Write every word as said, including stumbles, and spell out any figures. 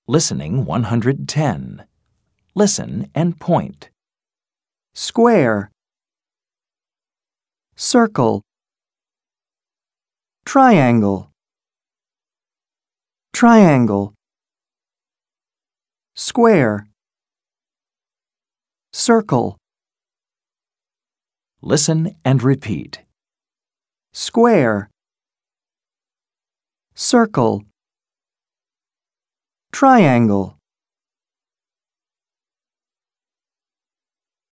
Listening one hundred ten. Listen and point. Square, circle, triangle, triangle, square, circle. Listen and repeat. Square, circle, triangle.